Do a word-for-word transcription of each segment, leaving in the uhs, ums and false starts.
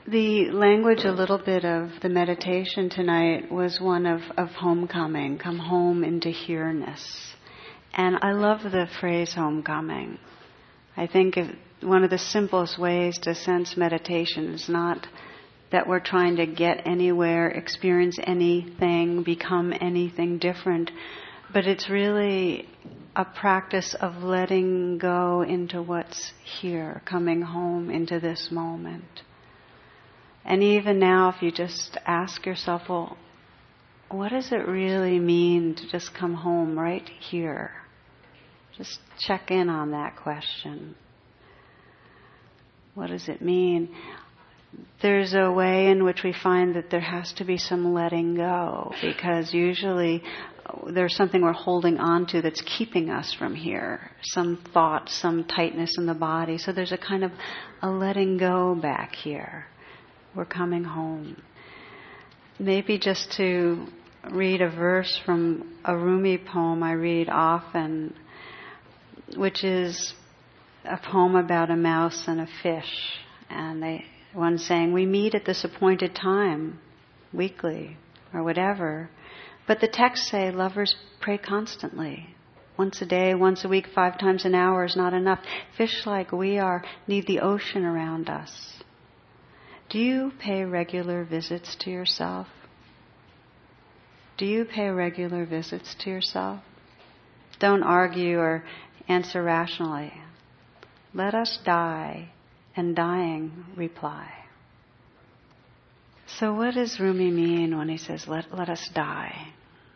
The language a little bit of the meditation tonight was one of, of homecoming, come home into here-ness. And I love the phrase homecoming. I think if one of the simplest ways to sense meditation is not that we're trying to get anywhere, experience anything, become anything different, but it's really a practice of letting go into what's here, coming home into this moment. And even now, if you just ask yourself, well, what does it really mean to just come home right here? Just check in on that question. What does it mean? There's a way in which we find that there has to be some letting go, because usually there's something we're holding on to that's keeping us from here. Some thought, some tightness in the body. So there's a kind of a letting go back here. We're coming home. Maybe just to read a verse from a Rumi poem I read often, which is a poem about a mouse and a fish. And they, one's saying, we meet at this appointed time, weekly, or whatever. But the texts say lovers pray constantly. Once a day, once a week, five times an hour is not enough. Fish like we are need the ocean around us. Do you pay regular visits to yourself? Do you pay regular visits to yourself? Don't argue or answer rationally. Let us die, and dying reply. So what does Rumi mean when he says, let, let us die?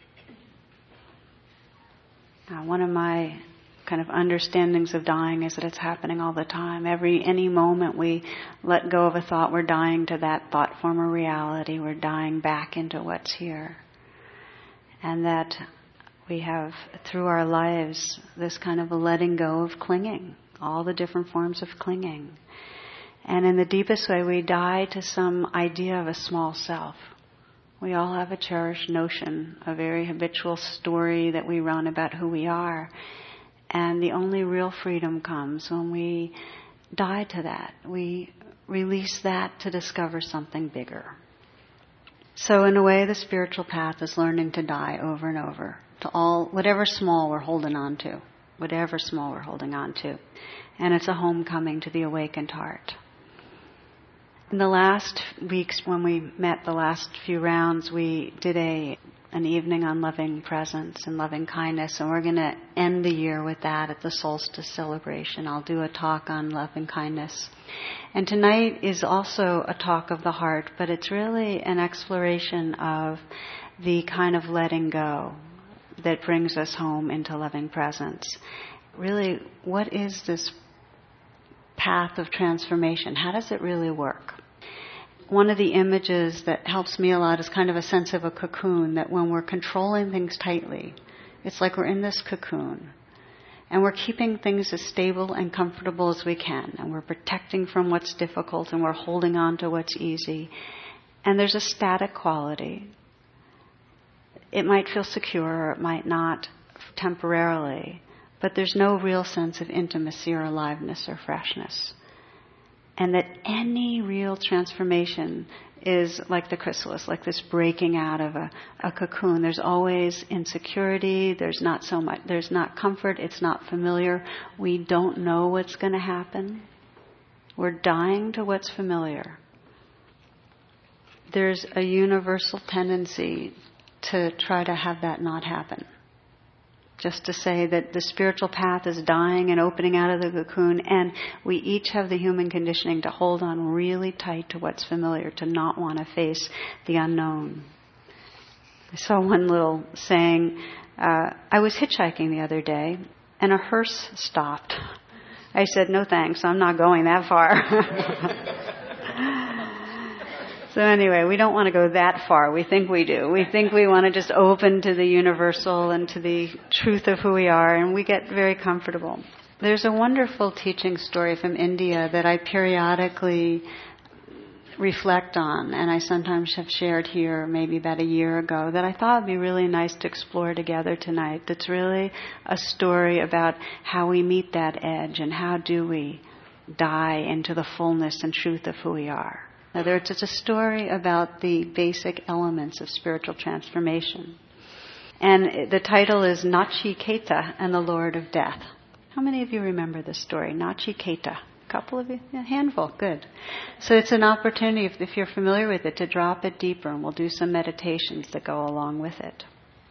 Now, one of my kind of understandings of dying is that it's happening all the time. Every, any moment we let go of a thought, we're dying to that thought form or reality. We're dying back into what's here. And that we have, through our lives, this kind of a letting go of clinging, all the different forms of clinging. And in the deepest way, we die to some idea of a small self. We all have a cherished notion, a very habitual story that we run about who we are. And the only real freedom comes when we die to that. We release that to discover something bigger. So in a way, the spiritual path is learning to die over and over, to all, whatever small we're holding on to, whatever small we're holding on to. And it's a homecoming to the awakened heart. In the last weeks when we met, the last few rounds, we did a an evening on loving presence and loving kindness, and we're going to end the year with that at the solstice celebration. I'll do a talk on loving kindness. And tonight is also a talk of the heart, but it's really an exploration of the kind of letting go that brings us home into loving presence. Really, what is this path of transformation? How does it really work? One of the images that helps me a lot is kind of a sense of a cocoon, that when we're controlling things tightly, it's like we're in this cocoon. And we're keeping things as stable and comfortable as we can. And we're protecting from what's difficult, and we're holding on to what's easy. And there's a static quality. It might feel secure, or it might not temporarily. But there's no real sense of intimacy or aliveness or freshness. And that any real transformation is like the chrysalis, like this breaking out of a, a cocoon. There's always insecurity. There's not so much. There's not comfort. It's not familiar. We don't know what's going to happen. We're dying to what's familiar. There's a universal tendency to try to have that not happen. Just to say that the spiritual path is dying and opening out of the cocoon, and we each have the human conditioning to hold on really tight to what's familiar, to not want to face the unknown. I saw one little saying, uh, I was hitchhiking the other day, and a hearse stopped. I said, no thanks, I'm not going that far. So anyway, we don't want to go that far. We think we do. We think we want to just open to the universal and to the truth of who we are, and we get very comfortable. There's a wonderful teaching story from India that I periodically reflect on, and I sometimes have shared here maybe about a year ago, that I thought would be really nice to explore together tonight. That's really a story about how we meet that edge and how do we die into the fullness and truth of who we are. In other words, it's a story about the basic elements of spiritual transformation. And the title is Nachiketa and the Lord of Death. How many of you remember this story? Nachiketa. A couple of you? A handful. Good. So it's an opportunity, if, if you're familiar with it, to drop it deeper, and we'll do some meditations that go along with it.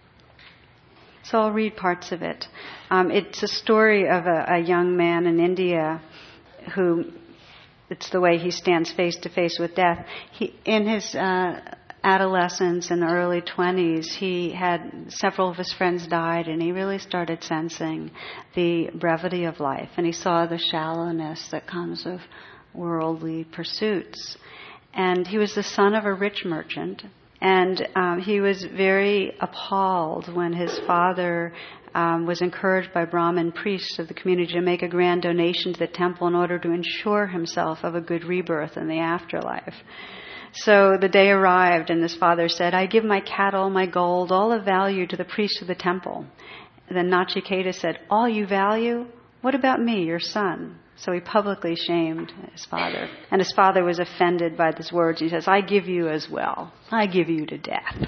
So I'll read parts of it. Um, it's a story of a, a young man in India who, it's the way he stands face to face with death. He, in his uh, adolescence and early twenties, he had several of his friends died, and he really started sensing the brevity of life, and he saw the shallowness that comes of worldly pursuits. And he was the son of a rich merchant, and um, he was very appalled when his father um, was encouraged by Brahmin priests of the community to make a grand donation to the temple in order to ensure himself of a good rebirth in the afterlife. So the day arrived, and his father said, "I give my cattle, my gold, all of value to the priests of the temple." And then Nachiketa said, "All you value? What about me, your son?" So he publicly shamed his father. And his father was offended by these words. He says, "I give you as well. I give you to death."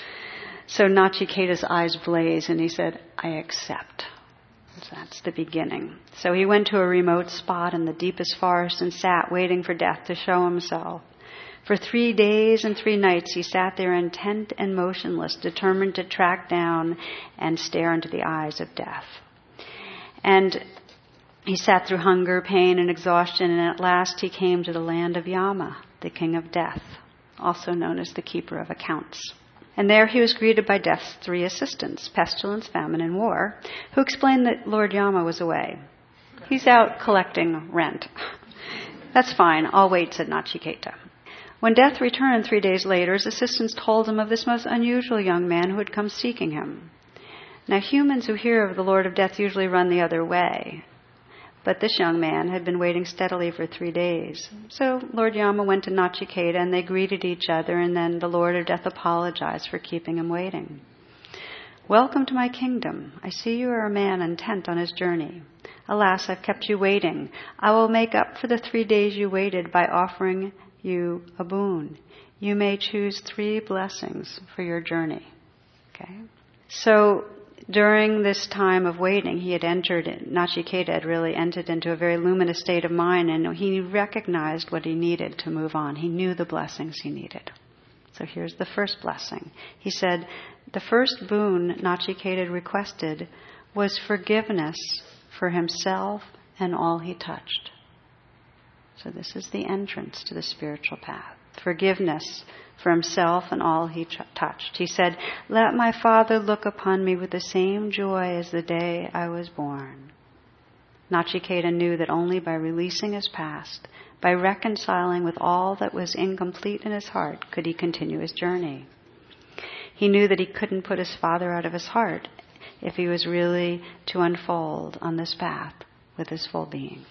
So Nachiketa's eyes blazed, and he said, "I accept." So that's the beginning. So he went to a remote spot in the deepest forest and sat waiting for death to show himself. For three days and three nights he sat there intent and motionless, determined to track down and stare into the eyes of death. And he sat through hunger, pain, and exhaustion, and at last he came to the land of Yama, the king of death, also known as the keeper of accounts. And there he was greeted by death's three assistants, pestilence, famine, and war, who explained that Lord Yama was away. He's out collecting rent. "That's fine, I'll wait," said Nachiketa. When death returned three days later, his assistants told him of this most unusual young man who had come seeking him. Now, humans who hear of the Lord of Death usually run the other way. But this young man had been waiting steadily for three days. So Lord Yama went to Nachiketa, and they greeted each other, and then the Lord of Death apologized for keeping him waiting. "Welcome to my kingdom. I see you are a man intent on his journey. Alas, I've kept you waiting. I will make up for the three days you waited by offering you a boon. You may choose three blessings for your journey." Okay. So during this time of waiting, he had entered, Nachiketa had really entered into a very luminous state of mind, and he recognized what he needed to move on. He knew the blessings he needed. So here's the first blessing. He said, the first boon Nachiketa requested was forgiveness for himself and all he touched. So this is the entrance to the spiritual path. Forgiveness for himself and all he t- touched. He said, "Let my Father look upon me with the same joy as the day I was born." Nachiketa knew that only by releasing his past, by reconciling with all that was incomplete in his heart, could he continue his journey. He knew that he couldn't put his Father out of his heart if he was really to unfold on this path with his full being.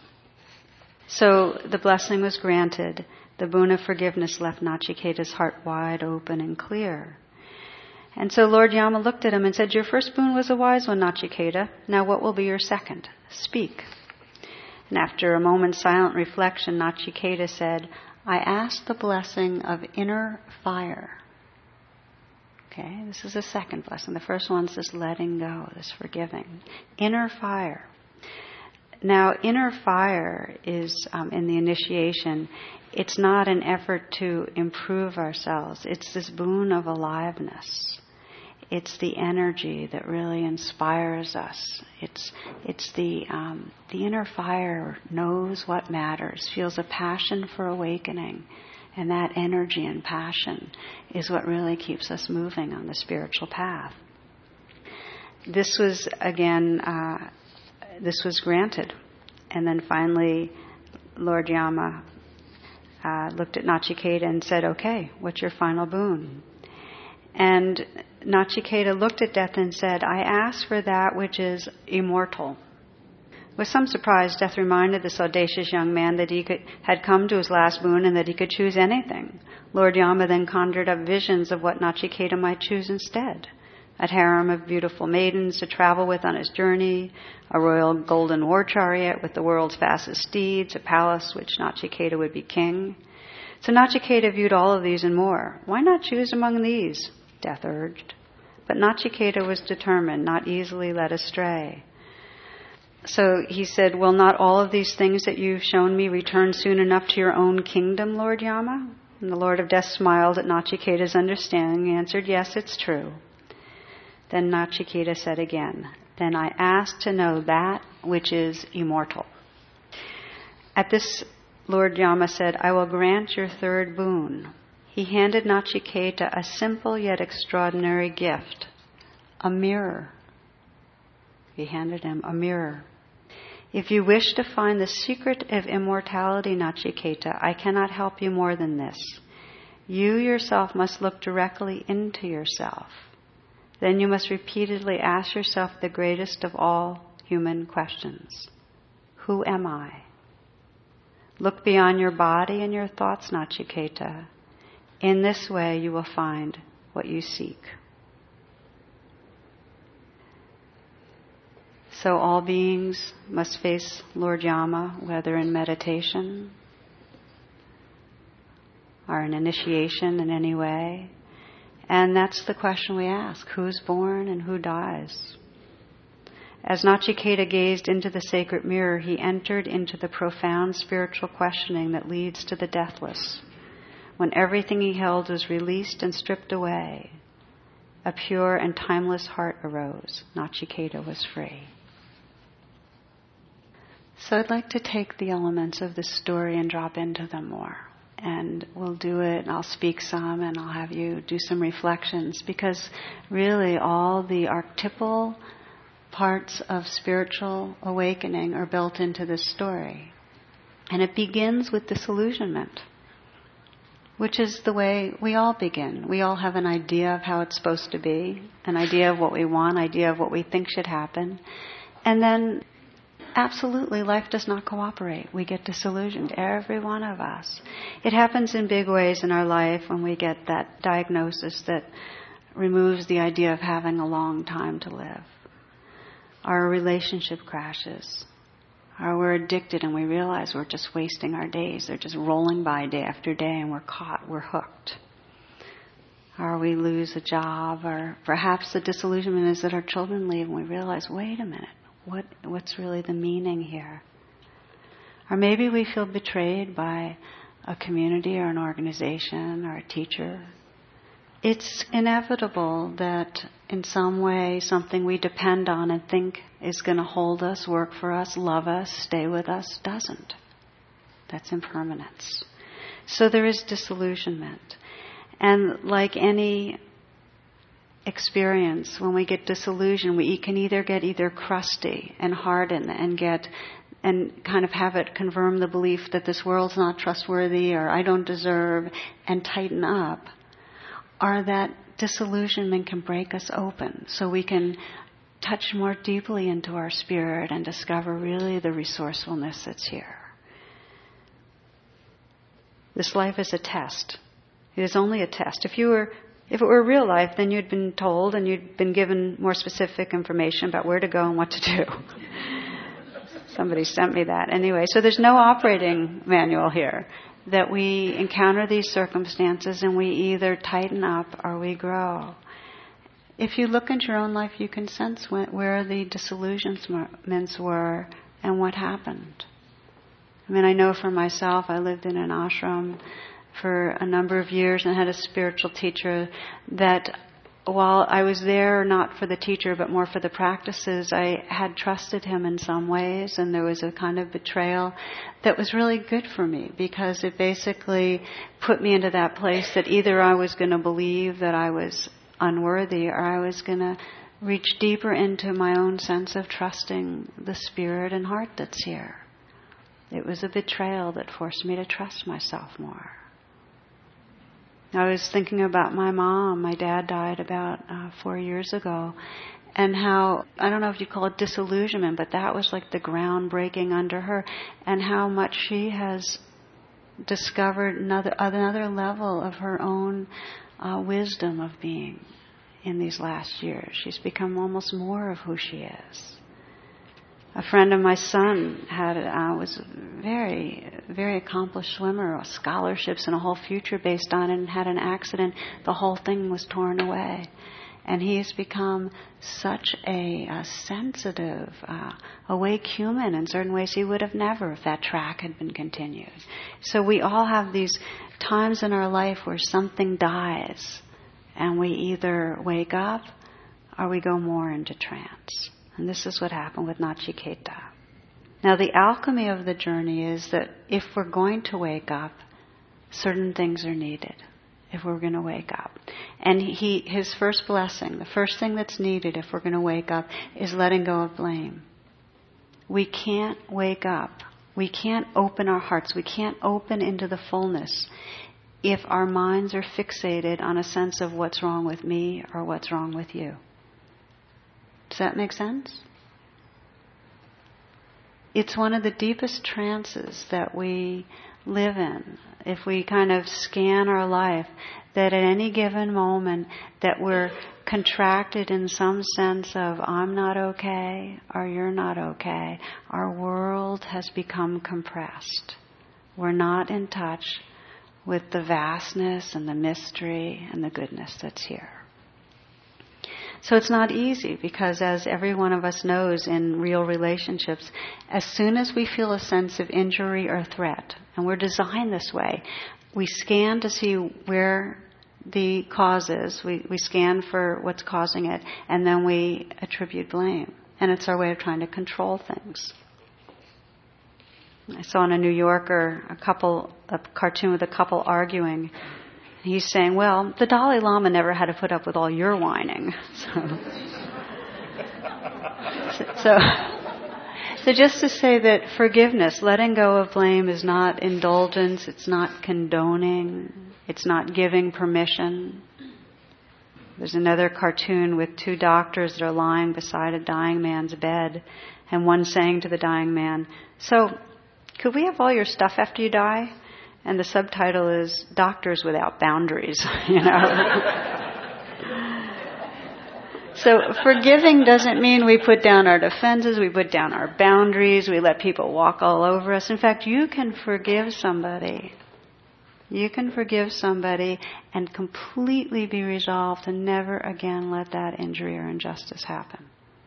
So the blessing was granted. The boon of forgiveness left Nachiketa's heart wide open and clear. And so Lord Yama looked at him and said, "Your first boon was a wise one, Nachiketa. Now what will be your second? Speak." And after a moment's silent reflection, Nachiketa said, "I ask the blessing of inner fire." Okay, this is the second blessing. The first one's this letting go, this forgiving. Inner fire. Now, inner fire is, um, in the initiation, it's not an effort to improve ourselves. It's this boon of aliveness. It's the energy that really inspires us. It's it's the um, the inner fire knows what matters, feels a passion for awakening, and that energy and passion is what really keeps us moving on the spiritual path. This was again. Uh, This was granted. And then finally, Lord Yama uh, looked at Nachiketa and said, "Okay, what's your final boon?" And Nachiketa looked at death and said, "I ask for that which is immortal." With some surprise, death reminded this audacious young man that he could, had come to his last boon and that he could choose anything. Lord Yama then conjured up visions of what Nachiketa might choose instead. A harem of beautiful maidens to travel with on his journey, a royal golden war chariot with the world's fastest steeds, a palace which Nachiketa would be king. So Nachiketa viewed all of these and more. Why not choose among these? Death urged. But Nachiketa was determined, not easily led astray. So he said, will not all of these things that you've shown me return soon enough to your own kingdom, Lord Yama? And the Lord of Death smiled at Nachiketa's understanding and answered, yes, it's true. Then Nachiketa said again, then I ask to know that which is immortal. At this, Lord Yama said, I will grant your third boon. He handed Nachiketa a simple yet extraordinary gift, a mirror. He handed him a mirror. If you wish to find the secret of immortality, Nachiketa, I cannot help you more than this. You yourself must look directly into yourself. Then you must repeatedly ask yourself the greatest of all human questions. Who am I? Look beyond your body and your thoughts, Nachiketa. In this way you will find what you seek. So all beings must face Lord Yama, whether in meditation or in initiation in any way. And that's the question we ask. Who's born and who dies? As Nachiketa gazed into the sacred mirror, he entered into the profound spiritual questioning that leads to the deathless. When everything he held was released and stripped away, a pure and timeless heart arose. Nachiketa was free. So I'd like to take the elements of this story and drop into them more. And we'll do it, and I'll speak some, and I'll have you do some reflections, because really all the archetypal parts of spiritual awakening are built into this story. And it begins with disillusionment, which is the way we all begin. We all have an idea of how it's supposed to be, an idea of what we want, idea of what we think should happen. And then, absolutely, life does not cooperate. We get disillusioned, every one of us. It happens in big ways in our life when we get that diagnosis that removes the idea of having a long time to live. Our relationship crashes. Or we're addicted and we realize we're just wasting our days. They're just rolling by day after day and we're caught, we're hooked. Or we lose a job, or perhaps the disillusionment is that our children leave and we realize, wait a minute, what what's really the meaning here? Or maybe we feel betrayed by a community or an organization or a teacher. It's inevitable that in some way something we depend on and think is going to hold us, work for us, love us, stay with us, doesn't. That's impermanence. So there is disillusionment. And like any experience, when we get disillusioned, we can either get either crusty and harden and get and kind of have it confirm the belief that this world's not trustworthy or I don't deserve, and tighten up. Or that disillusionment can break us open so we can touch more deeply into our spirit and discover really the resourcefulness that's here. This life is a test. It is only a test. If you were, if it were real life, then you'd been told and you'd been given more specific information about where to go and what to do. Somebody sent me that. Anyway, so there's no operating manual here. That we encounter these circumstances and we either tighten up or we grow. If you look into your own life, you can sense when, where the disillusionments were and what happened. I mean, I know for myself, I lived in an ashram for a number of years and had a spiritual teacher that while I was there not for the teacher but more for the practices, I had trusted him in some ways, and there was a kind of betrayal that was really good for me because it basically put me into that place that either I was going to believe that I was unworthy or I was going to reach deeper into my own sense of trusting the spirit and heart that's here. It was a betrayal that forced me to trust myself more. I was thinking about my mom. My dad died about uh, four years ago. And how, I don't know if you call it disillusionment, but that was like the ground breaking under her. And how much she has discovered another another level of her own uh, wisdom of being in these last years. She's become almost more of who she is. A friend of my son had uh, was a very, very accomplished swimmer, scholarships and a whole future based on it, and had an accident. The whole thing was torn away. And he has become such a, a sensitive, uh, awake human in certain ways he would have never if that track had been continued. So we all have these times in our life where something dies, and we either wake up or we go more into trance. And this is what happened with Nachiketa. Now the alchemy of the journey is that if we're going to wake up, certain things are needed. If we're going to wake up. And he, his first blessing, the first thing that's needed if we're going to wake up, is letting go of blame. We can't wake up. We can't open our hearts. We can't open into the fullness if our minds are fixated on a sense of what's wrong with me or what's wrong with you. Does that make sense? It's one of the deepest trances that we live in. If we kind of scan our life, that at any given moment that we're contracted in some sense of I'm not okay or you're not okay, our world has become compressed. We're not in touch with the vastness and the mystery and the goodness that's here. So it's not easy because, as every one of us knows in real relationships, as soon as we feel a sense of injury or threat, and we're designed this way, we scan to see where the cause is, we, we scan for what's causing it, and then we attribute blame. And it's our way of trying to control things. I saw in a New Yorker a couple, a cartoon with a couple arguing. He's saying, well, the Dalai Lama never had to put up with all your whining. So, so, so just to say that forgiveness, letting go of blame is not indulgence, it's not condoning, it's not giving permission. There's another cartoon with two doctors that are lying beside a dying man's bed, and one saying to the dying man, so, could we have all your stuff after you die? And the subtitle is Doctors Without Boundaries, you know. So forgiving doesn't mean we put down our defenses, we put down our boundaries, we let people walk all over us. In fact, you can forgive somebody. You can forgive somebody and completely be resolved to never again let that injury or injustice happen.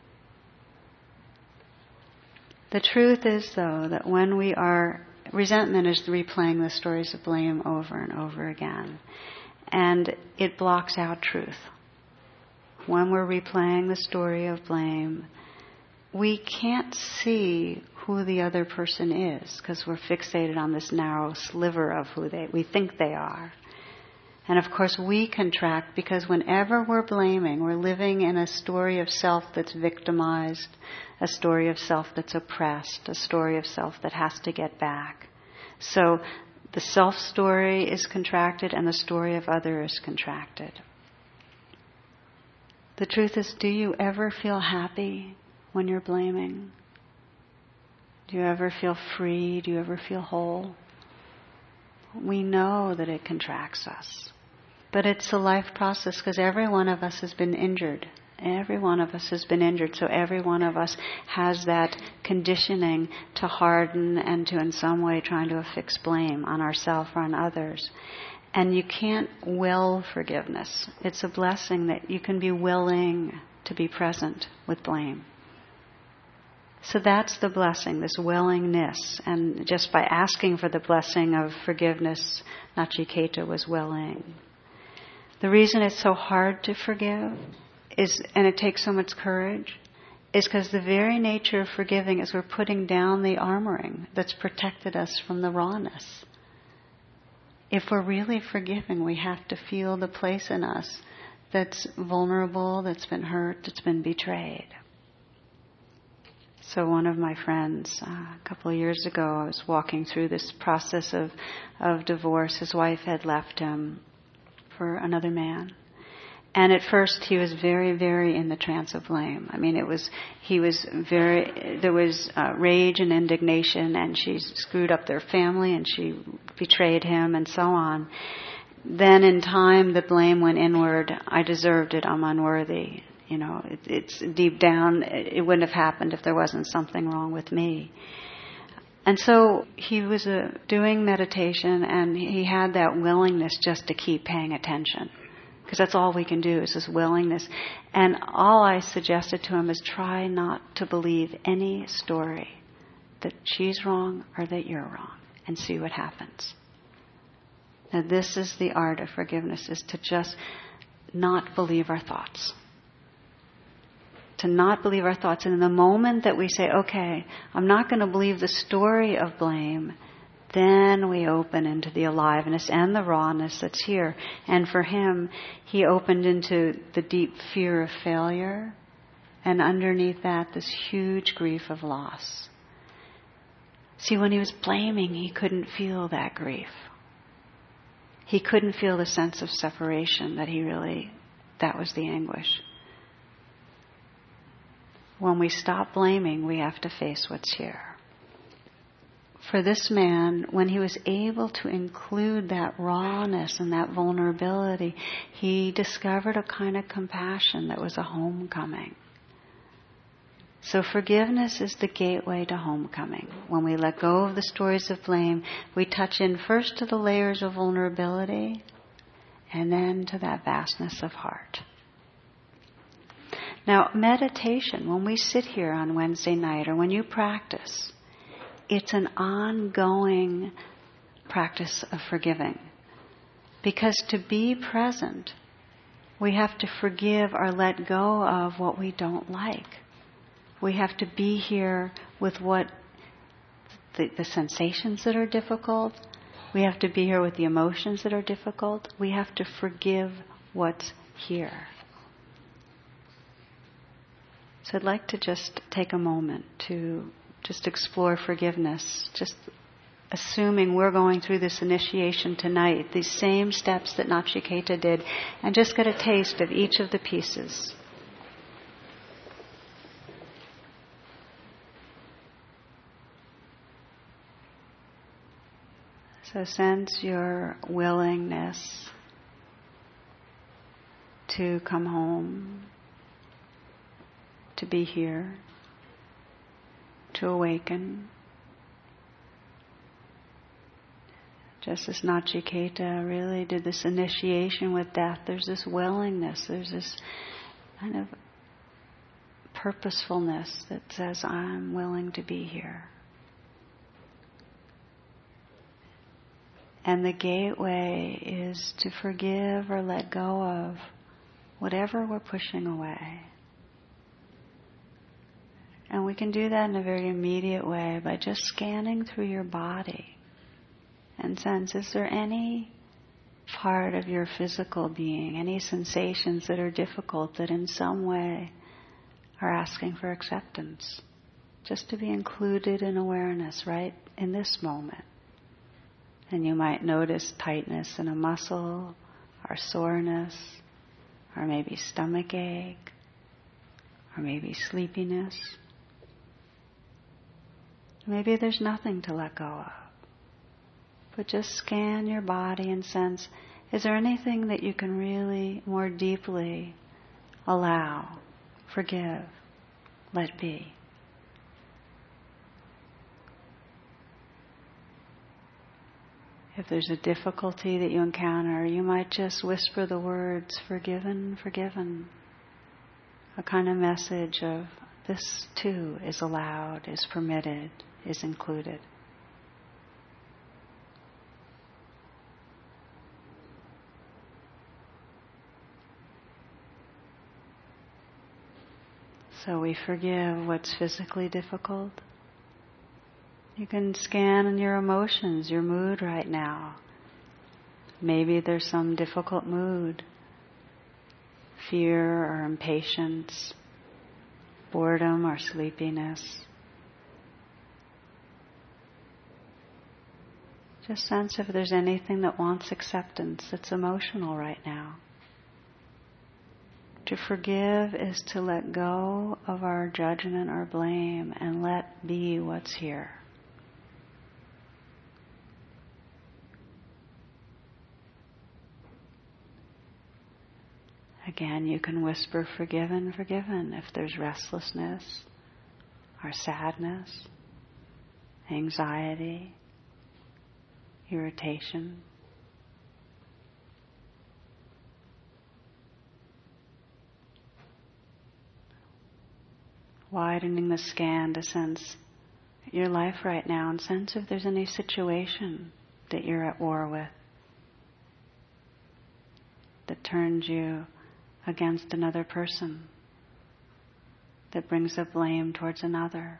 The truth is, though, that when we are resentment is replaying the stories of blame over and over again. And it blocks out truth. When we're replaying the story of blame, we can't see who the other person is because we're fixated on this narrow sliver of who they we think they are. And of course we contract because whenever we're blaming, we're living in a story of self that's victimized, a story of self that's oppressed, a story of self that has to get back. So the self story is contracted and the story of other is contracted. The truth is, do you ever feel happy when you're blaming? Do you ever feel free? Do you ever feel whole? We know that it contracts us. But it's a life process because every one of us has been injured. Every one of us has been injured. So every one of us has that conditioning to harden and to in some way trying to affix blame on ourselves or on others. And you can't will forgiveness. It's a blessing that you can be willing to be present with blame. So that's the blessing, this willingness. And just by asking for the blessing of forgiveness, Nachiketa was willing. The reason it's so hard to forgive is, and it takes so much courage, is because the very nature of forgiving is we're putting down the armoring that's protected us from the rawness. If we're really forgiving, we have to feel the place in us that's vulnerable, that's been hurt, that's been betrayed. So one of my friends, uh, a couple of years ago, I was walking through this process of, of divorce. His wife had left him for another man. And at first he was very, very in the trance of blame. I mean, it was, he was very, there was uh, rage and indignation, and she screwed up their family and she betrayed him and so on. Then in time the blame went inward. I deserved it, I'm unworthy. You know, it, it's deep down, it wouldn't have happened if there wasn't something wrong with me. And so he was uh, doing meditation, and he had that willingness just to keep paying attention. Because that's all we can do, is this willingness. And all I suggested to him is try not to believe any story that she's wrong or that you're wrong, and see what happens. Now this is the art of forgiveness, is to just not believe our thoughts. To not believe our thoughts. And in the moment that we say, okay, I'm not going to believe the story of blame, then we open into the aliveness and the rawness that's here. And for him, he opened into the deep fear of failure, and underneath that, this huge grief of loss. See, when he was blaming, he couldn't feel that grief. He couldn't feel the sense of separation that he really, that was the anguish. When we stop blaming, we have to face what's here. For this man, when he was able to include that rawness and that vulnerability, he discovered a kind of compassion that was a homecoming. So forgiveness is the gateway to homecoming. When we let go of the stories of blame, we touch in first to the layers of vulnerability, and then to that vastness of heart. Now, meditation, when we sit here on Wednesday night, or when you practice, it's an ongoing practice of forgiving. Because to be present, we have to forgive or let go of what we don't like. We have to be here with what the, the sensations that are difficult. We have to be here with the emotions that are difficult. We have to forgive what's here. So I'd like to just take a moment to just explore forgiveness, just assuming we're going through this initiation tonight, these same steps that Nachiketa did, and just get a taste of each of the pieces. So sense your willingness to come home, to be here, to awaken. Just as Nachiketa really did this initiation with death, there's this willingness, there's this kind of purposefulness that says, I'm willing to be here. And the gateway is to forgive or let go of whatever we're pushing away. And we can do that in a very immediate way by just scanning through your body and sense, is there any part of your physical being, any sensations that are difficult that in some way are asking for acceptance? Just to be included in awareness right in this moment. And you might notice tightness in a muscle, or soreness, or maybe stomach ache, or maybe sleepiness. Maybe there's nothing to let go of. But just scan your body and sense, is there anything that you can really more deeply allow, forgive, let be? If there's a difficulty that you encounter, you might just whisper the words, forgiven, forgiven. A kind of message of this too is allowed, is permitted, is included. So we forgive what's physically difficult. You can scan your emotions, your mood right now. Maybe there's some difficult mood, fear or impatience, boredom or sleepiness. Just sense if there's anything that wants acceptance that's emotional right now. To forgive is to let go of our judgment or blame and let be what's here. Again, you can whisper, forgiven, forgiven, if there's restlessness or sadness, anxiety, irritation. Widening the scan to sense your life right now and sense if there's any situation that you're at war with that turns you against another person, that brings up blame towards another.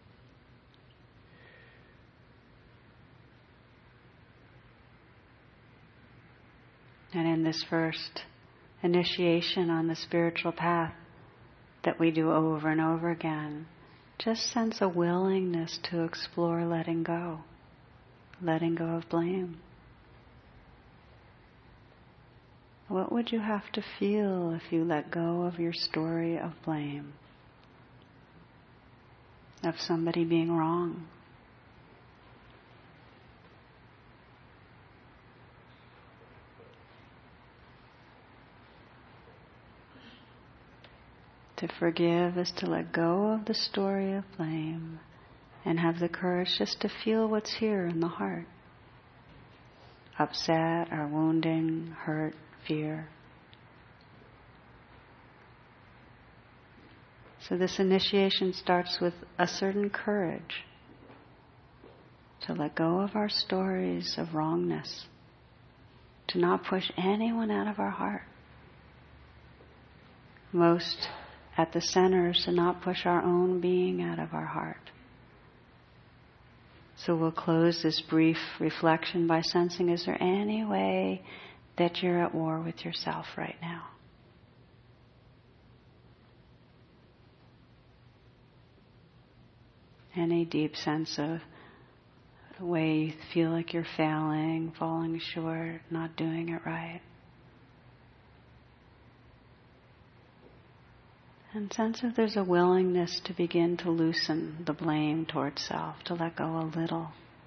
And in this first initiation on the spiritual path that we do over and over again, just sense a willingness to explore letting go, letting go of blame. What would you have to feel if you let go of your story of blame, of somebody being wrong? To forgive is to let go of the story of blame and have the courage just to feel what's here in the heart. Upset or wounding, hurt, fear. So this initiation starts with a certain courage to let go of our stories of wrongness, to not push anyone out of our heart. Most at the center is to not push our own being out of our heart. So we'll close this brief reflection by sensing, is there any way that you're at war with yourself right now? Any deep sense of the way you feel like you're failing, falling short, not doing it right? And sense if there's a willingness to begin to loosen the blame towards self, to let go a little.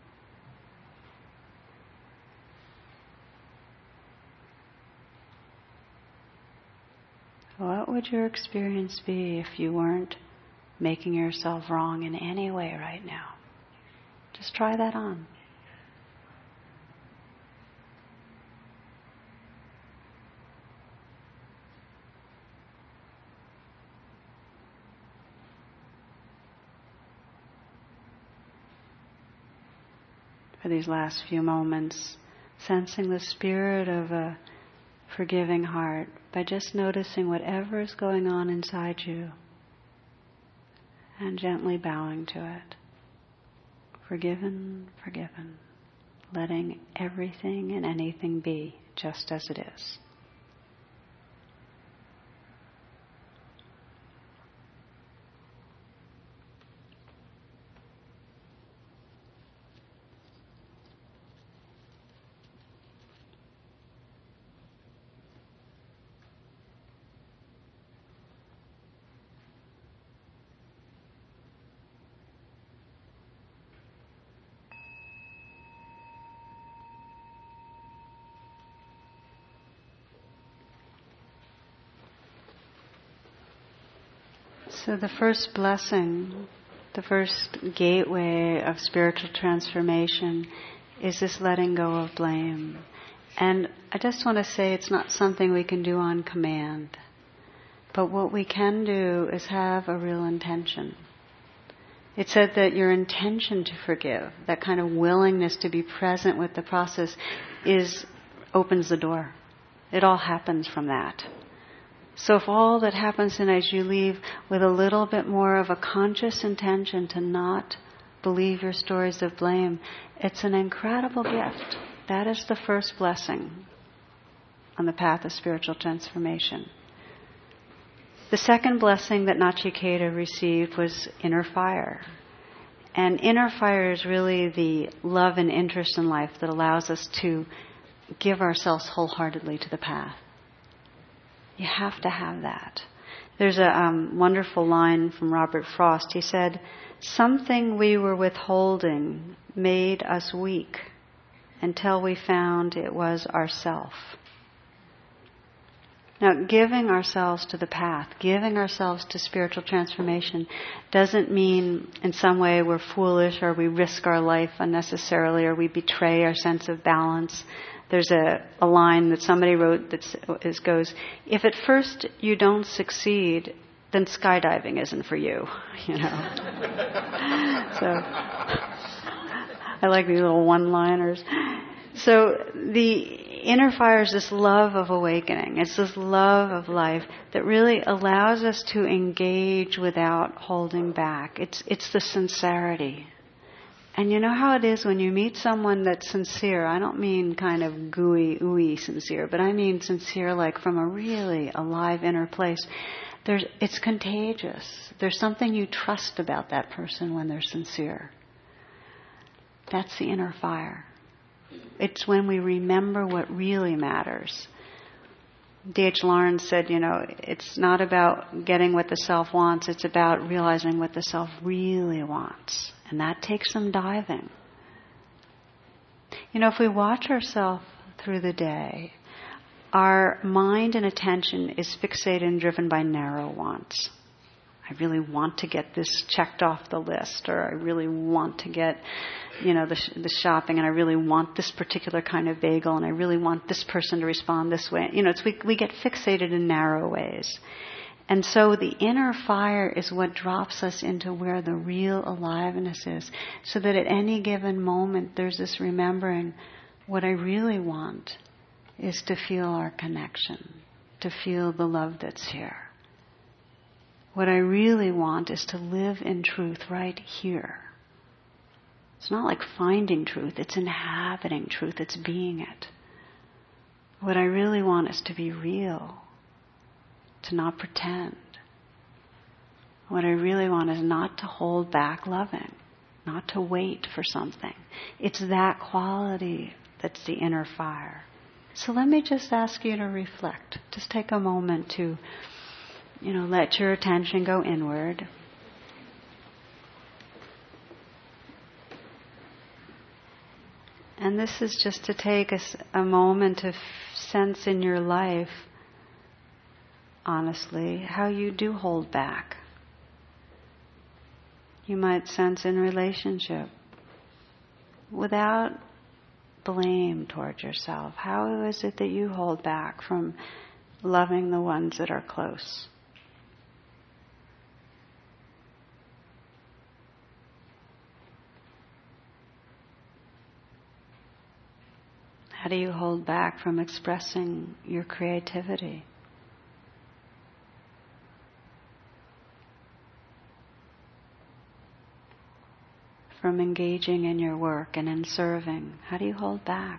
What would your experience be if you weren't making yourself wrong in any way right now? Just try that on. For these last few moments, sensing the spirit of a forgiving heart by just noticing whatever is going on inside you and gently bowing to it. Forgiven, forgiven, letting everything and anything be just as it is. So the first blessing, the first gateway of spiritual transformation is this letting go of blame. And I just want to say it's not something we can do on command. But what we can do is have a real intention. It said that your intention to forgive, that kind of willingness to be present with the process, is opens the door. It all happens from that. So if all that happens tonight is you leave with a little bit more of a conscious intention to not believe your stories of blame, it's an incredible gift. That is the first blessing on the path of spiritual transformation. The second blessing that Nachiketa received was inner fire. And inner fire is really the love and interest in life that allows us to give ourselves wholeheartedly to the path. You have to have that. There's a um, wonderful line from Robert Frost. He said, "Something we were withholding made us weak until we found it was ourself." Now, giving ourselves to the path, giving ourselves to spiritual transformation doesn't mean in some way we're foolish or we risk our life unnecessarily or we betray our sense of balance. There's a, a line that somebody wrote that is, goes, if at first you don't succeed, then skydiving isn't for you, you know. So, I like these little one-liners. So the inner fire is this love of awakening. It's this love of life that really allows us to engage without holding back. It's it's the sincerity. And you know how it is when you meet someone that's sincere. I don't mean kind of gooey, ooey sincere, but I mean sincere like from a really alive inner place. There's, it's contagious. There's something you trust about that person when they're sincere. That's the inner fire. It's when we remember what really matters. D H Lawrence said, you know, it's not about getting what the self wants, it's about realizing what the self really wants. And that takes some diving. You know, if we watch ourselves through the day, our mind and attention is fixated and driven by narrow wants. I really want to get this checked off the list, or I really want to get, you know, the, sh- the shopping, and I really want this particular kind of bagel, and I really want this person to respond this way. You know, it's, we, we get fixated in narrow ways. And so the inner fire is what drops us into where the real aliveness is, so that at any given moment there's this remembering, what I really want is to feel our connection, to feel the love that's here. What I really want is to live in truth right here. It's not like finding truth, it's inhabiting truth, it's being it. What I really want is to be real, to not pretend. What I really want is not to hold back loving, not to wait for something. It's that quality that's the inner fire. So let me just ask you to reflect. Just take a moment to, you know, let your attention go inward. And this is just to take a, a moment to f- sense in your life, honestly, how you do hold back. You might sense in relationship, without blame towards yourself, how is it that you hold back from loving the ones that are close? How do you hold back from expressing your creativity? From engaging in your work and in serving? How do you hold back?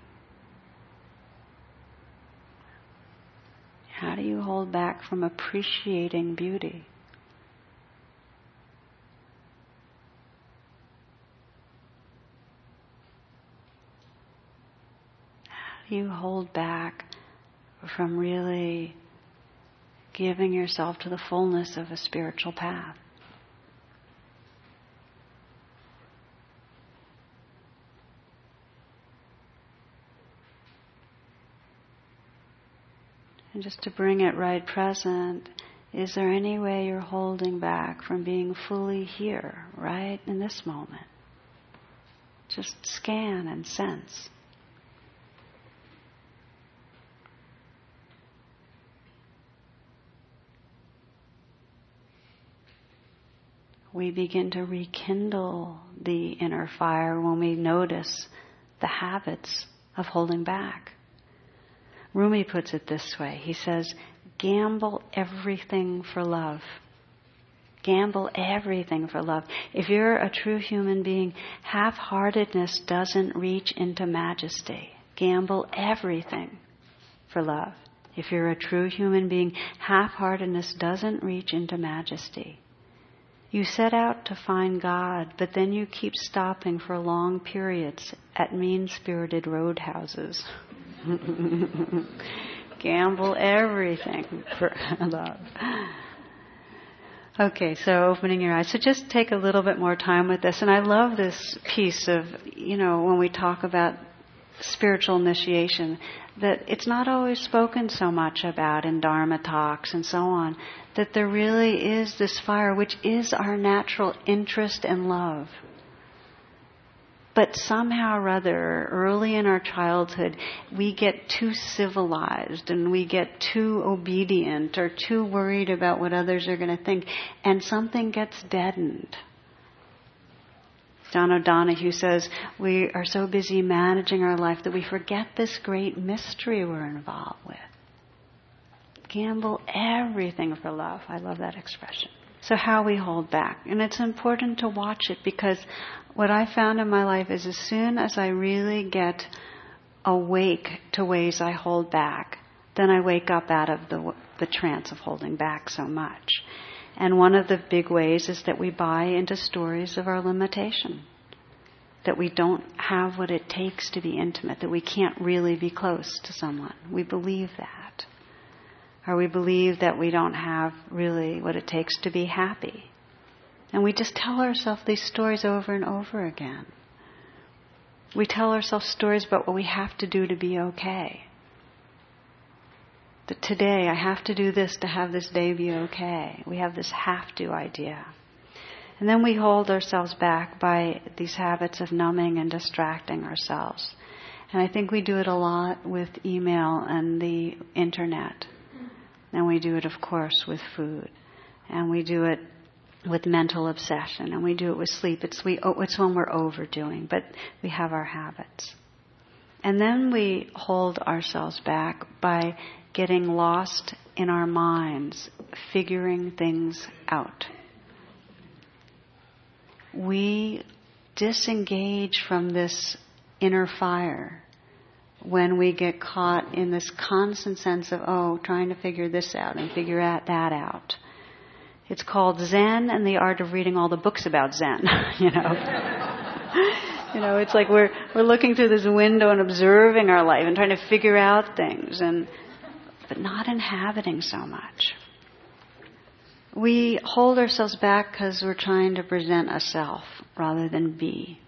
How do you hold back from appreciating beauty? How do you hold back from really giving yourself to the fullness of a spiritual path? And just to bring it right present, is there any way you're holding back from being fully here, right in this moment? Just scan and sense. We begin to rekindle the inner fire when we notice the habits of holding back. Rumi puts it this way. He says, gamble everything for love. Gamble everything for love. If you're a true human being, half-heartedness doesn't reach into majesty. Gamble everything for love. If you're a true human being, half-heartedness doesn't reach into majesty. You set out to find God, but then you keep stopping for long periods at mean-spirited roadhouses. Gamble everything for love. Okay, so opening your eyes. So just take a little bit more time with this. And I love this piece of, you know, when we talk about spiritual initiation, that it's not always spoken so much about in Dharma talks and so on, that there really is this fire which is our natural interest and love. But somehow or other, early in our childhood, we get too civilized and we get too obedient or too worried about what others are going to think, and something gets deadened. John O'Donohue says, we are so busy managing our life that we forget this great mystery we're involved with. Gamble everything for love. I love that expression. So how we hold back. And it's important to watch it, because what I found in my life is as soon as I really get awake to ways I hold back, then I wake up out of the, the trance of holding back so much. And one of the big ways is that we buy into stories of our limitation. That we don't have what it takes to be intimate, that we can't really be close to someone. We believe that. Or we believe that we don't have really what it takes to be happy. And we just tell ourselves these stories over and over again. We tell ourselves stories about what we have to do to be okay. That today I have to do this to have this day be okay. We have this have to idea. And then we hold ourselves back by these habits of numbing and distracting ourselves. And I think we do it a lot with email and the internet. And we do it, of course, with food. And we do it with mental obsession. And we do it with sleep. It's, we, it's when we're overdoing, but we have our habits. And then we hold ourselves back by getting lost in our minds, figuring things out. We disengage from this inner fire when we get caught in this constant sense of, oh, trying to figure this out and figure that out. It's called Zen and the art of reading all the books about Zen, you know. You know, it's like we're we're looking through this window and observing our life and trying to figure out things, and but not inhabiting so much. We hold ourselves back because we're trying to present a self rather than be.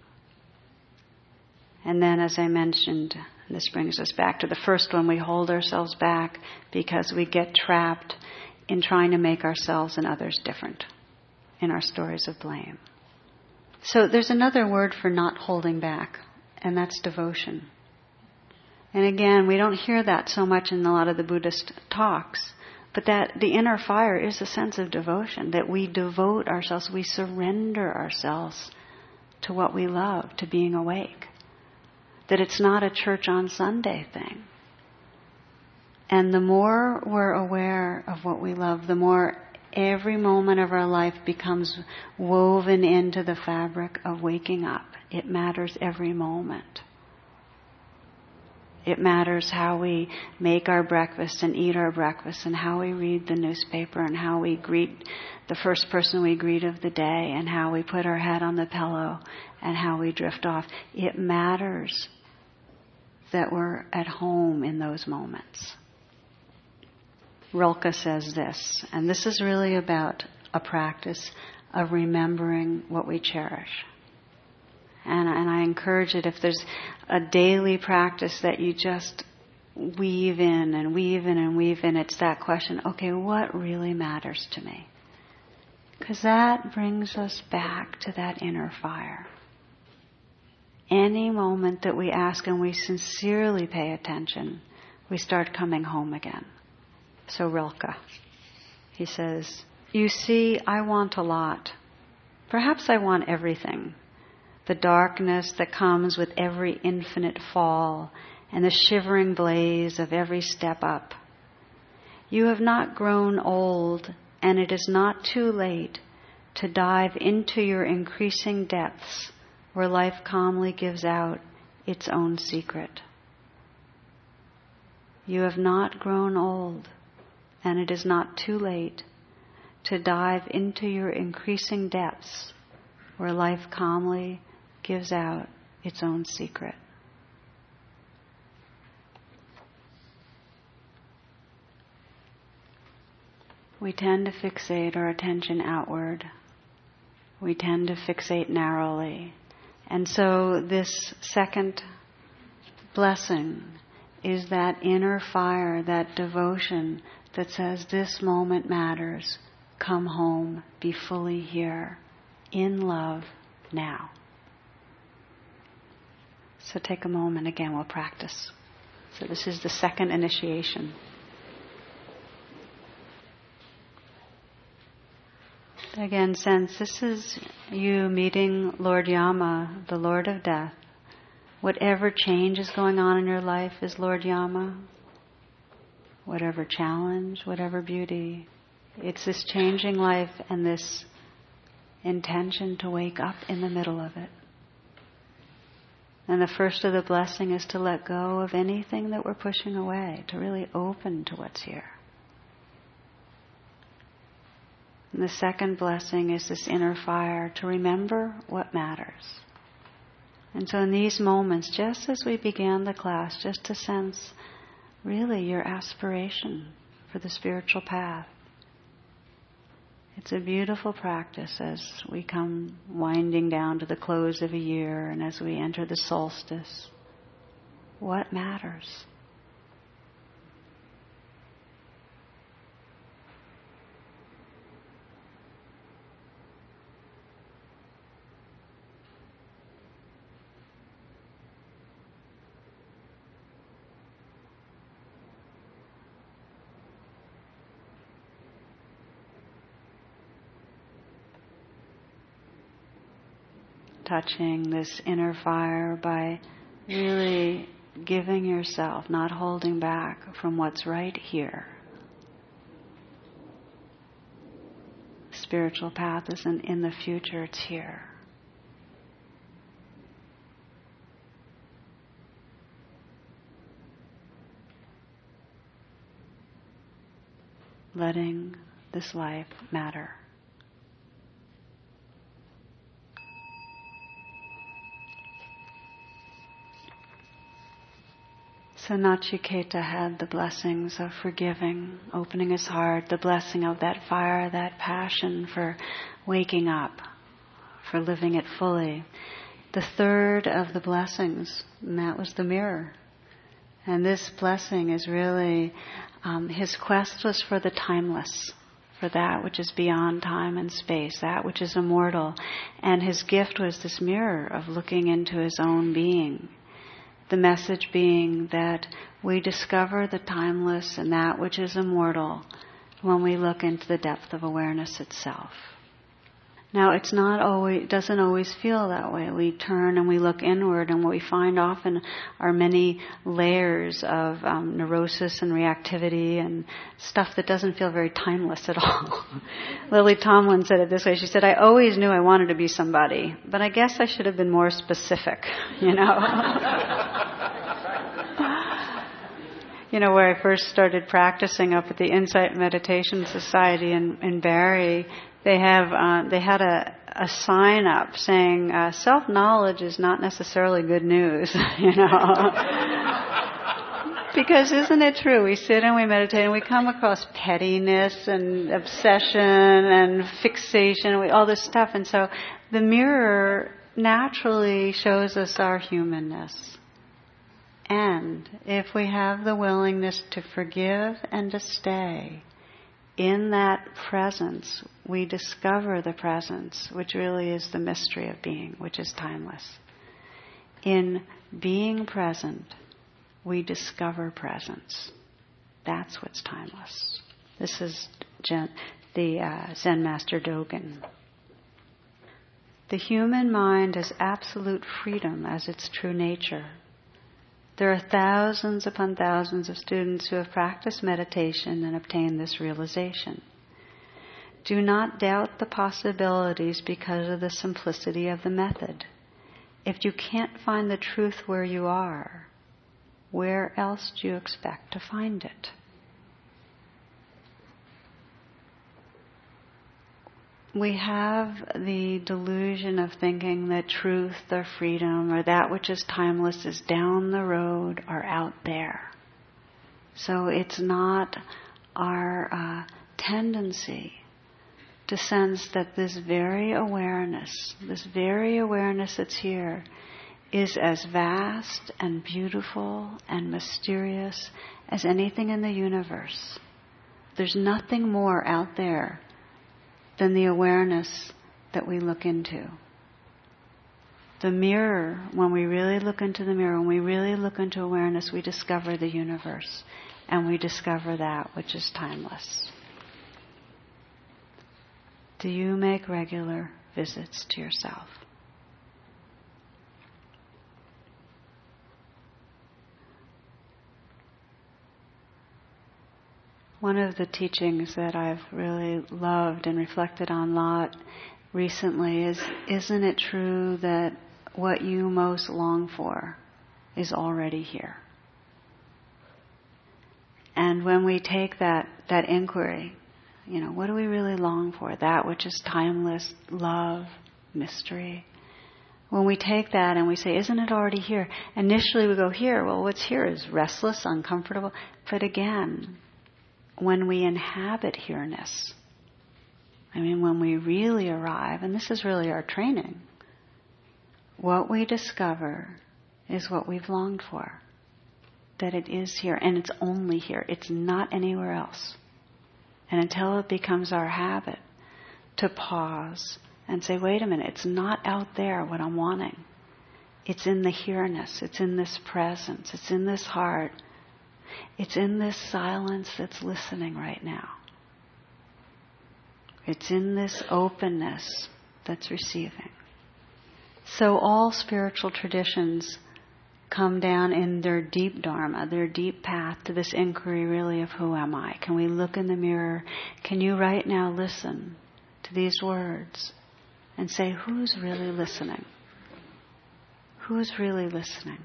And then, as I mentioned, this brings us back to the first one, we hold ourselves back because we get trapped in trying to make ourselves and others different in our stories of blame. So there's another word for not holding back, and that's devotion. And again, we don't hear that so much in a lot of the Buddhist talks, but that the inner fire is a sense of devotion, that we devote ourselves, we surrender ourselves to what we love, to being awake. That it's not a church on Sunday thing. And the more we're aware of what we love, the more every moment of our life becomes woven into the fabric of waking up. It matters every moment. It matters how we make our breakfast and eat our breakfast, and how we read the newspaper, and how we greet the first person we greet of the day, and how we put our head on the pillow, and how we drift off. It matters that we're at home in those moments. Rilke says this, and this is really about a practice of remembering what we cherish. And, and I encourage it, if there's a daily practice that you just weave in and weave in and weave in, it's that question, okay, what really matters to me? Because that brings us back to that inner fire. Any moment that we ask and we sincerely pay attention, we start coming home again. So Rilke, he says, you see, I want a lot. Perhaps I want everything. The darkness that comes with every infinite fall, and the shivering blaze of every step up. You have not grown old, and it is not too late to dive into your increasing depths, where life calmly gives out its own secret. You have not grown old, and it is not too late to dive into your increasing depths, where life calmly gives out its own secret. We tend to fixate our attention outward. We tend to fixate narrowly. And so this second blessing is that inner fire, that devotion that says, this moment matters. Come home, be fully here, in love, now. So take a moment again, we'll practice. So this is the second initiation. Again, sense this is you meeting Lord Yama, the Lord of Death. Whatever change is going on in your life is Lord Yama. Whatever challenge, whatever beauty. It's this changing life and this intention to wake up in the middle of it. And the first of the blessing is to let go of anything that we're pushing away, to really open to what's here. And the second blessing is this inner fire, to remember what matters. And so in these moments, just as we began the class, just to sense really your aspiration for the spiritual path. It's a beautiful practice as we come winding down to the close of a year and as we enter the solstice. What matters? Touching this inner fire by really giving yourself, not holding back from what's right here. Spiritual path isn't in the future, it's here. Letting this life matter. So Nachiketa had the blessings of forgiving, opening his heart, the blessing of that fire, that passion for waking up, for living it fully. The third of the blessings, and that was the mirror. And this blessing is really, um, his quest was for the timeless, for that which is beyond time and space, that which is immortal. And his gift was this mirror of looking into his own being. The message being that we discover the timeless and that which is immortal when we look into the depth of awareness itself. Now, it's not always, it doesn't always feel that way. We turn and we look inward, and what we find often are many layers of um, neurosis and reactivity and stuff that doesn't feel very timeless at all. Lily Tomlin said it this way. She said, I always knew I wanted to be somebody, but I guess I should have been more specific, you know. You know, where I first started practicing up at the Insight Meditation Society in, in Barrie, They have uh, they had a, a sign up saying uh, self-knowledge is not necessarily good news, you know. Because isn't it true? We sit and we meditate and we come across pettiness and obsession and fixation and we, all this stuff. And so the mirror naturally shows us our humanness. And if we have the willingness to forgive and to stay in that presence, we discover the presence, which really is the mystery of being, which is timeless. In being present, we discover presence. That's what's timeless. This is Zen, the uh, Zen master Dogen. The human mind has absolute freedom as its true nature. There are thousands upon thousands of students who have practiced meditation and obtained this realization. Do not doubt the possibilities because of the simplicity of the method. If you can't find the truth where you are, where else do you expect to find it? We have the delusion of thinking that truth or freedom or that which is timeless is down the road or out there. So it's not our uh, tendency to sense that this very awareness, this very awareness that's here, is as vast and beautiful and mysterious as anything in the universe. There's nothing more out there than the awareness that we look into. The mirror, when we really look into the mirror, when we really look into awareness, we discover the universe, and we discover that which is timeless. Do you make regular visits to yourself? One of the teachings that I've really loved and reflected on a lot recently is, isn't it true that what you most long for is already here? And when we take that, that inquiry, you know, what do we really long for? That which is timeless, love, mystery. When we take that and we say, isn't it already here? Initially we go, here, well, what's here is restless, uncomfortable. But again, when we inhabit here-ness, I mean, when we really arrive, and this is really our training, what we discover is what we've longed for. That it is here, and it's only here. It's not anywhere else. And until it becomes our habit to pause and say, wait a minute, it's not out there what I'm wanting. It's in the here-ness. It's in this presence. It's in this heart. It's in this silence that's listening right now. It's in this openness that's receiving. So all spiritual traditions come down in their deep dharma, their deep path to this inquiry really of who am I? Can we look in the mirror? Can you right now listen to these words and say, who's really listening? Who's really listening?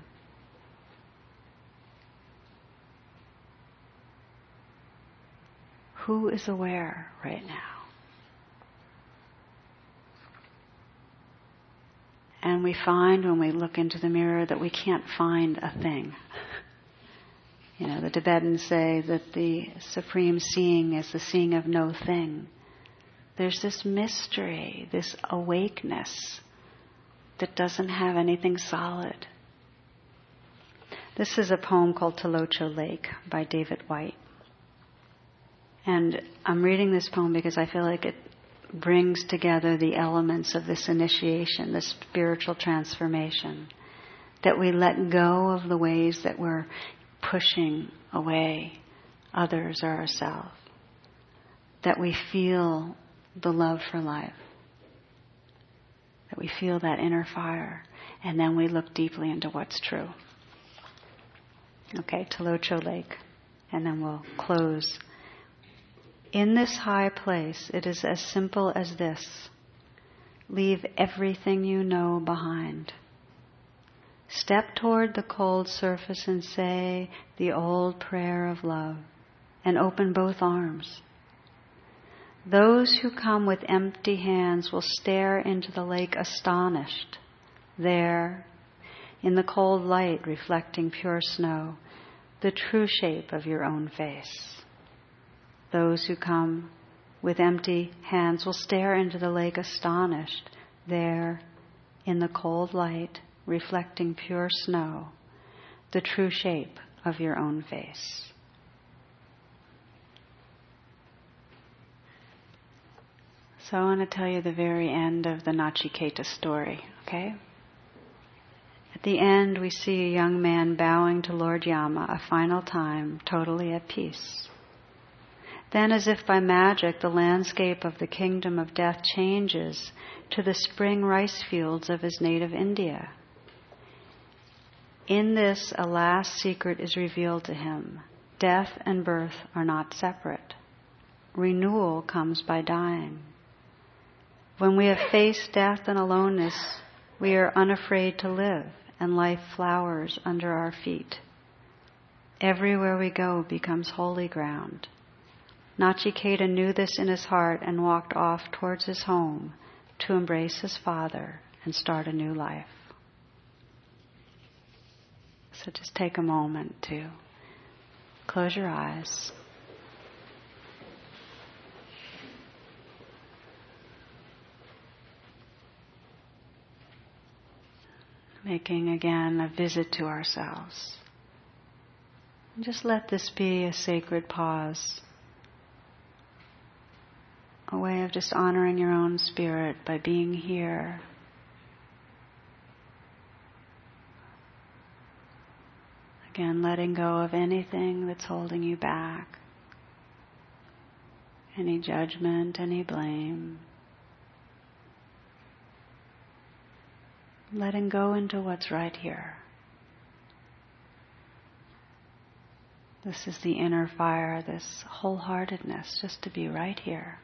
Who is aware right now? And we find when we look into the mirror that we can't find a thing. You know, the Tibetans say that the supreme seeing is the seeing of no thing. There's this mystery, this awakeness that doesn't have anything solid. This is a poem called Talocho Lake by David Whyte. And I'm reading this poem because I feel like it brings together the elements of this initiation, this spiritual transformation, that we let go of the ways that we're pushing away others or ourselves, that we feel the love for life, that we feel that inner fire, and then we look deeply into what's true. Okay, Talocho Lake, and then we'll close. In this high place, it is as simple as this. Leave everything you know behind. Step toward the cold surface and say the old prayer of love, and open both arms. Those who come with empty hands will stare into the lake astonished. There, in the cold light reflecting pure snow, the true shape of your own face. Those who come with empty hands will stare into the lake astonished. There, in the cold light, reflecting pure snow, the true shape of your own face. So I want to tell you the very end of the Nachiketa story, okay? At the end, we see a young man bowing to Lord Yama a final time, totally at peace. Then, as if by magic, the landscape of the kingdom of death changes to the spring rice fields of his native India. In this, a last secret is revealed to him. Death and birth are not separate. Renewal comes by dying. When we have faced death and aloneness, we are unafraid to live, and life flowers under our feet. Everywhere we go becomes holy ground. Nachiketa knew this in his heart and walked off towards his home to embrace his father and start a new life. So just take a moment to close your eyes. making again a visit to ourselves. And just let this be a sacred pause, a way of just honoring your own spirit by being here. Again, letting go of anything that's holding you back, any judgment, any blame. Letting go into what's right here. This is the inner fire, this wholeheartedness, just to be right here.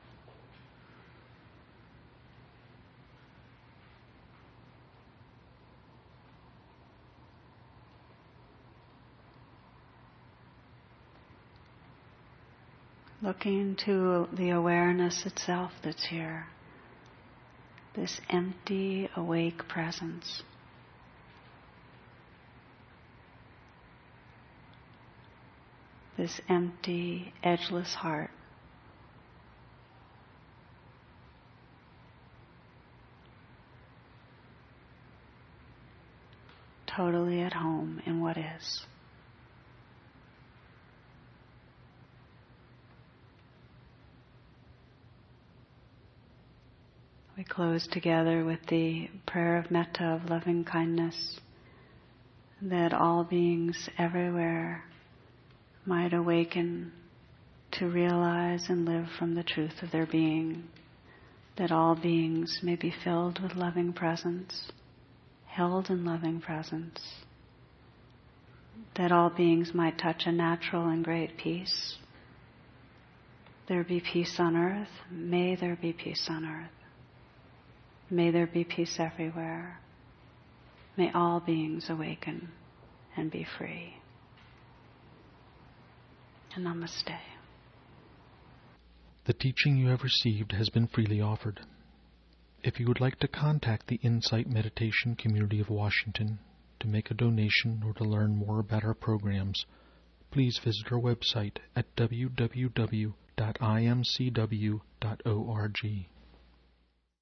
Looking to the awareness itself that's here. This empty, awake presence. This empty, edgeless heart. Totally at home in what is. We close together with the prayer of metta, of loving kindness, that all beings everywhere might awaken to realize and live from the truth of their being, that all beings may be filled with loving presence, held in loving presence, that all beings might touch a natural and great peace. There be peace on earth. May there be peace on earth. May there be peace everywhere. May all beings awaken and be free. And namaste. The teaching you have received has been freely offered. If you would like to contact the Insight Meditation Community of Washington to make a donation or to learn more about our programs, please visit our website at w w w dot i m c w dot org.